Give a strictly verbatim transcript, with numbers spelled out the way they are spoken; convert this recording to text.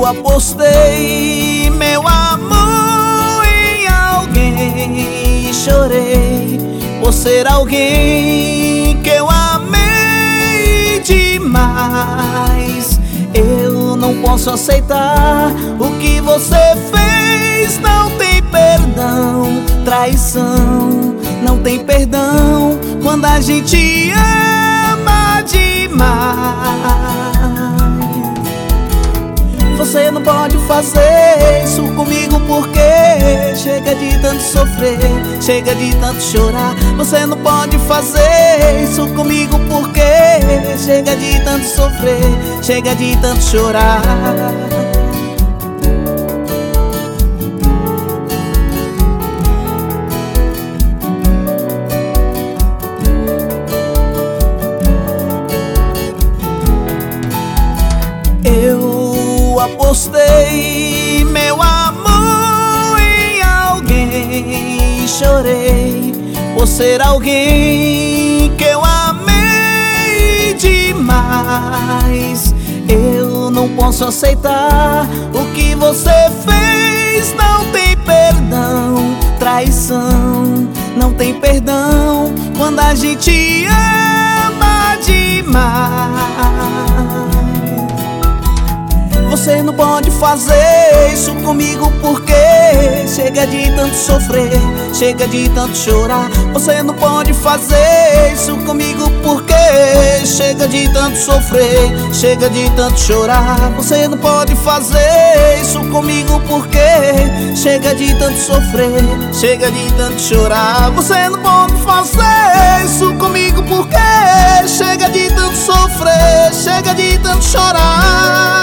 apostei meu amor em alguém e chorei por ser alguém que eu amei demais. Eu não posso aceitar o que você fez. Não tem perdão, traição, não tem perdão quando a gente ama demais. Você não pode fazer isso comigo porque chega de tanto sofrer, chega de tanto chorar. Você não pode fazer isso comigo porque chega de tanto sofrer, chega de tanto chorar. Eu apostei meu amor em alguém e chorei por ser alguém que eu amei demais. Eu não posso aceitar o que você fez. Não tem perdão, traição, não tem perdão quando a gente ama demais. Você não pode fazer isso comigo porque chega de tanto sofrer, chega de tanto chorar. Você não pode fazer isso comigo porque chega de tanto sofrer, chega de tanto chorar. Você não pode fazer isso comigo porque chega de tanto sofrer, chega de tanto chorar. Você não pode fazer isso comigo porque chega de tanto sofrer, chega de tanto chorar.